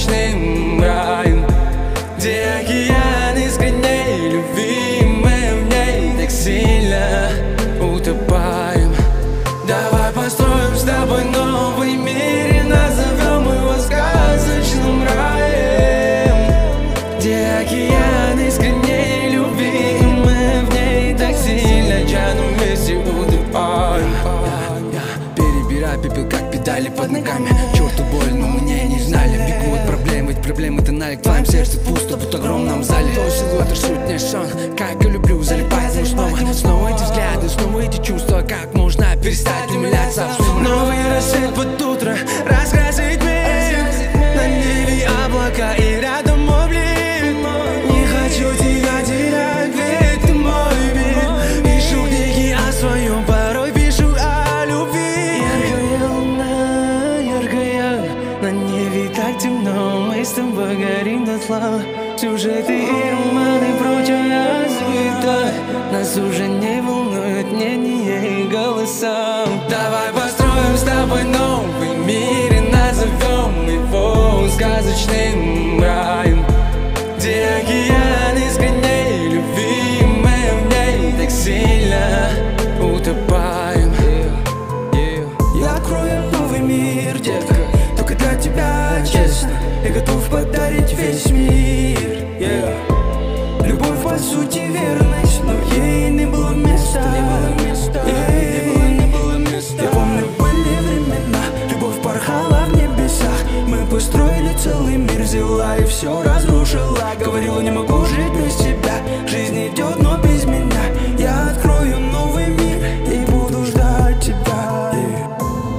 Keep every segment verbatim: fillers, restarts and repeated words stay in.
сказочным раем, где океан искренней любви, мы в ней так сильно утопаем. Давай построим с тобой новый мир и назовем его сказочным раем, где океан искренней любви, мы в ней так сильно тянем, вместе утопаем. Перебирай пепел, как педали под ногами. Черту больно, мы не, не знали. Бегу от проблем, ведь проблемы тонали. В твоем сердце пусто, будто в огромном зале. То силуэт, суть не сон, как я люблю залипать. Но снова, снова эти взгляды, снова эти чувства. Как можно перестать умиляться? Новый рассвет под утро раскрасит мир. На небе облака и рядом мой блин. Не хочу тебя терять, ведь ты мой мир. Пишу книги о своем, порой пишу о любви. Яркая луна, яркая, на небе так темно, мы с тобой горим дотла. Сюжеты и романы, прочая суета нас уже не волнует мнение и голоса. Давай построим с тобой новый мир и назовем его сказочным раем, где океан искренней любви, мы в ней так сильно утопаем. Я открою новый мир, детка, только для тебя, честно. Я готов подарить весь мир, yeah. Любовь по сути верность, но ей не было места, не было места, yeah. не было, не было места. Я помню, были времена, любовь порхала в небесах. Мы построили целый мир, взяла и все разрушила. Говорила, не могу жить без тебя, жизнь идет, но без меня. Я открою новый мир и буду ждать тебя, yeah.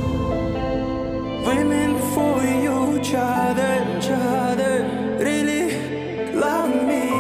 Women for you, other, other, really love me.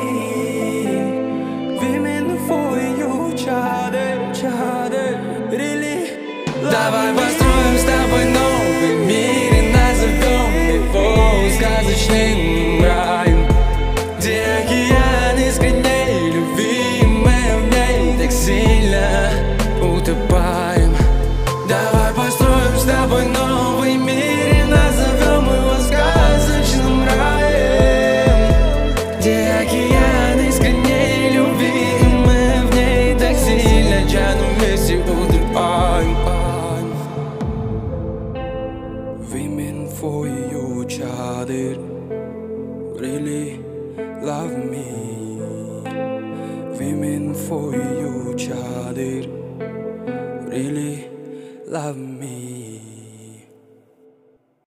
Women for you, other, other, really love me. Давай построим с тобой новый мир и назовем его сказочным раем, где океан искренней любви, мы в ней так сильно утопаем. Давай построим с тобой новый мир и назовем его сказочным раем, где океан искренней любви, мы в ней так сильно тянем, вместе утопаем. Women for each other, really love me. Women for each other, really love me.